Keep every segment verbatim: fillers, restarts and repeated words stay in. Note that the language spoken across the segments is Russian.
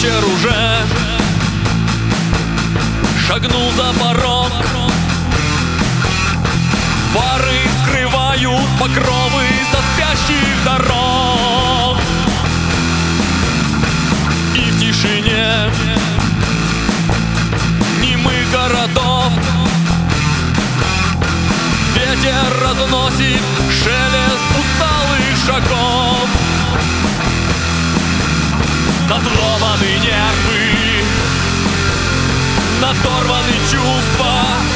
вечер уже шагнул за порог. Фары скрывают покровы со спящих дорог. И в тишине немых городов ветер разносит шелест усталых шагов. Надломаны нервы, надорваны чувства.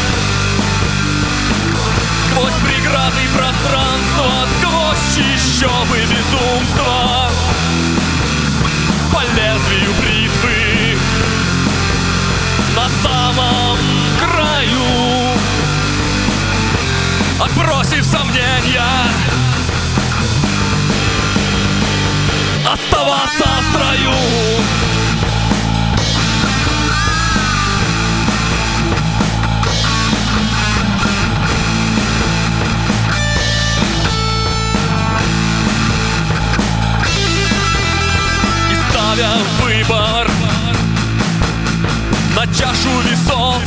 Сквозь преграды пространства, сквозь чащобы безумства, по лезвию бритвы на самом краю, отбросив сомнения, оставаться в строю. И ставя выбор на чашу весов,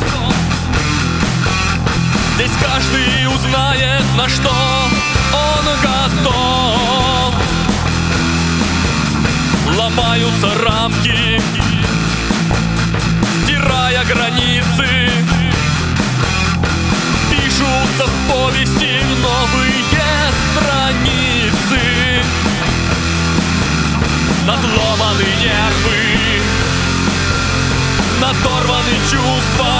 здесь каждый узнает, на что он готов. Ломаются рамки, стирая границы, пишутся в повести новые страницы. Надломаны нервы, надорваны чувства.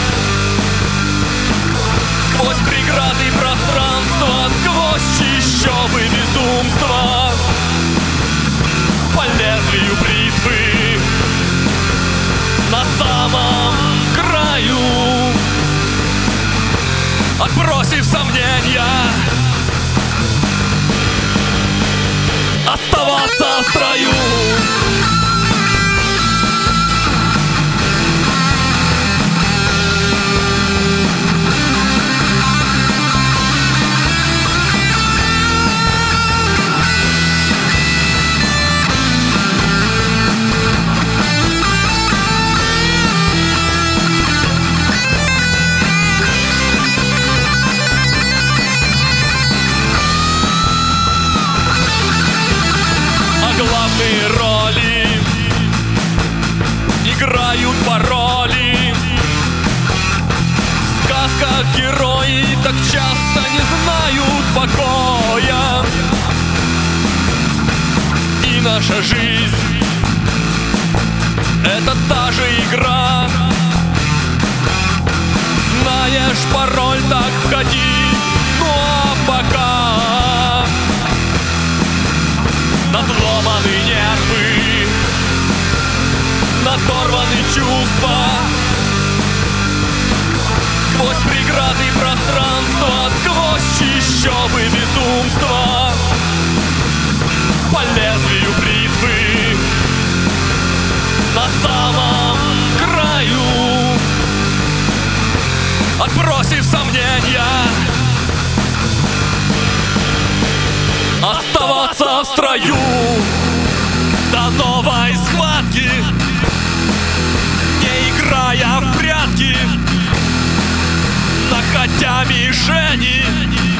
Сквозь преграды пространства, сквозь чащобы безумства, по лезвию бритвы на самом краю, отбросив сомнения, оставаться в строю. Главные роли играют пароли. В сказках герои так часто не знают покоя. И наша жизнь — это та же игра. Знаешь пароль, так входи, ну а пока надломаны нервы, надорваны чувства. Сквозь преграды пространства, сквозь чащобы безумства, по лезвию бритвы на самом краю, отбросив сомнения, оставаться в строю до новой схватки, не играя в прятки, находя мишени.